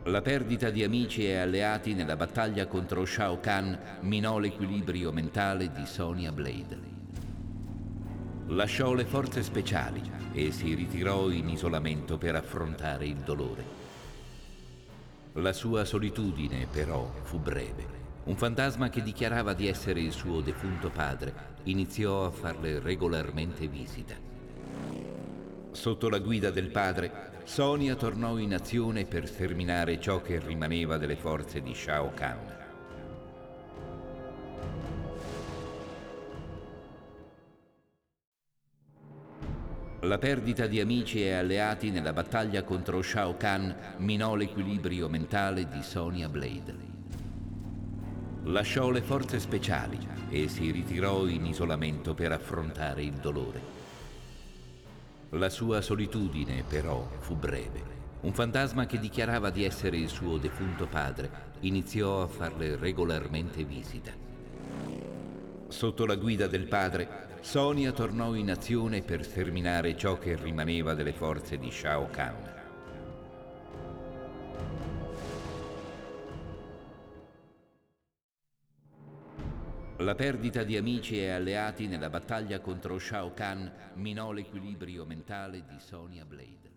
La perdita di amici e alleati nella battaglia contro Shao Kahn minò l'equilibrio mentale di Sonya Blade. Lasciò le forze speciali e si ritirò in isolamento per affrontare il dolore. La sua solitudine, però, fu breve. Un fantasma che dichiarava di essere il suo defunto padre iniziò a farle regolarmente visita. Sotto la guida del padre, Sonya tornò in azione per sterminare ciò che rimaneva delle forze di Shao Kahn. La perdita di amici e alleati nella battaglia contro Shao Kahn minò l'equilibrio mentale di Sonya Blade. Lasciò le forze speciali e si ritirò in isolamento per affrontare il dolore. La sua solitudine, però, fu breve. Un fantasma che dichiarava di essere il suo defunto padre iniziò a farle regolarmente visita. Sotto la guida del padre, Sonya tornò in azione per sterminare ciò che rimaneva delle forze di Shao Kahn. La perdita di amici e alleati nella battaglia contro Shao Kahn minò l'equilibrio mentale di Sonya Blade.